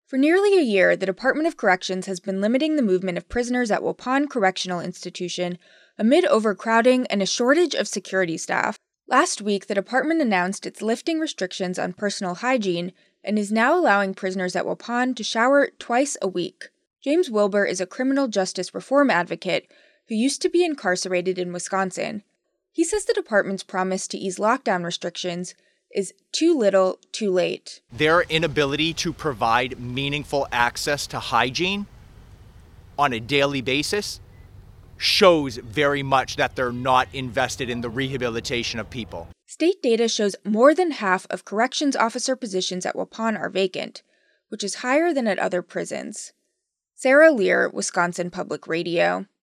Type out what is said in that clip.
For nearly a year, the Department of Corrections has been limiting the movement of prisoners at Waupun Correctional Institution amid overcrowding and a shortage of security staff. Last week, the department announced it's lifting restrictions on personal hygiene and is now allowing prisoners at Waupun to shower twice a week. James Wilbur is a criminal justice reform advocate who used to be incarcerated in Wisconsin. He says the department's promise to ease lockdown restrictions is too little, too late. Their inability to provide meaningful access to hygiene on a daily basis shows very much that they're not invested in the rehabilitation of people. State data shows more than half of corrections officer positions at Waupun are vacant, which is higher than at other prisons. Sarah Lear, Wisconsin Public Radio.